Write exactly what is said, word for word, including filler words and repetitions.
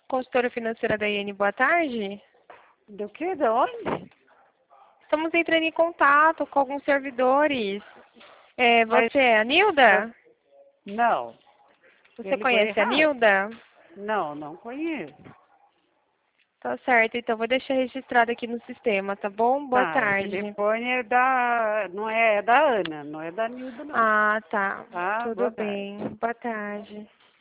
Consultora financeira da I N, boa tarde. Do que? De onde? Estamos entrando em contato com alguns servidores. É, Mas- você é a Nilda? Não. Você Ele foi conhece a errado. Nilda? Não, não conheço. Tá certo, então vou deixar registrado aqui no sistema, tá bom? Boa Tá, o tarde. telefone é da... Não é, é da Ana, não é da Nilda, não. Ah, tá. Tá, Tudo boa tarde. bem. Boa tarde.